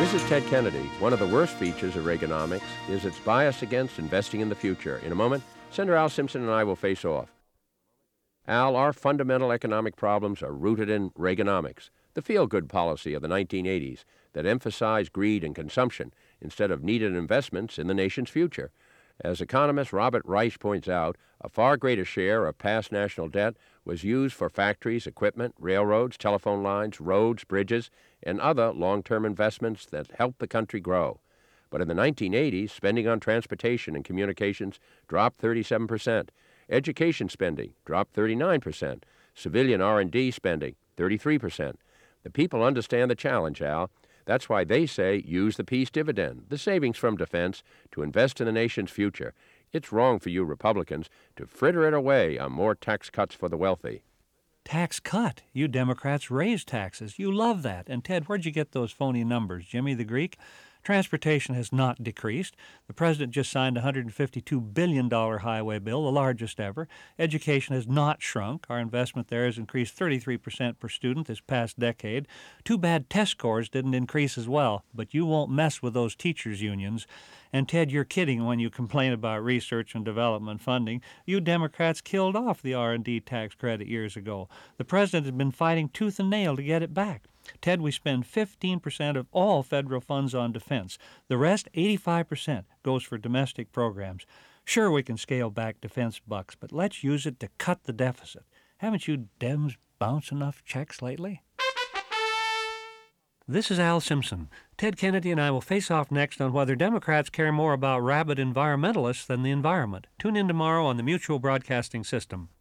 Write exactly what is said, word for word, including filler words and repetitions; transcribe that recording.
This is Ted Kennedy. One of the worst features of Reaganomics is its bias against investing in the future. In a moment, Senator Al Simpson and I will face off. Al, our fundamental economic problems are rooted in Reaganomics, the feel-good policy of the nineteen eighties that emphasized greed and consumption instead of needed investments in the nation's future. As economist Robert Reich points out, a far greater share of past national debt was used for factories, equipment, railroads, telephone lines, roads, bridges, and other long-term investments that helped the country grow. But in the nineteen eighties, spending on transportation and communications dropped thirty-seven percent. Education spending dropped thirty-nine percent. Civilian R and D spending, thirty-three percent. The people understand the challenge, Al. That's why they say use the peace dividend, the savings from defense, to invest in the nation's future. It's wrong for you Republicans to fritter it away on more tax cuts for the wealthy. Tax cut? You Democrats raise taxes. You love that. And Ted, where'd you get those phony numbers? Jimmy the Greek? Transportation has not decreased. The president just signed a one hundred fifty-two billion dollars highway bill, the largest ever. Education has not shrunk. Our investment there has increased thirty-three percent per student this past decade. Too bad test scores didn't increase as well, but you won't mess with those teachers' unions. And Ted, you're kidding when you complain about research and development funding. You Democrats killed off the R and D tax credit years ago. The president has been fighting tooth and nail to get it back. Ted, we spend fifteen percent of all federal funds on defense. The rest, eighty-five percent, goes for domestic programs. Sure, we can scale back defense bucks, but let's use it to cut the deficit. Haven't you Dems bounced enough checks lately? This is Al Simpson. Ted Kennedy and I will face off next on whether Democrats care more about rabid environmentalists than the environment. Tune in tomorrow on the Mutual Broadcasting System.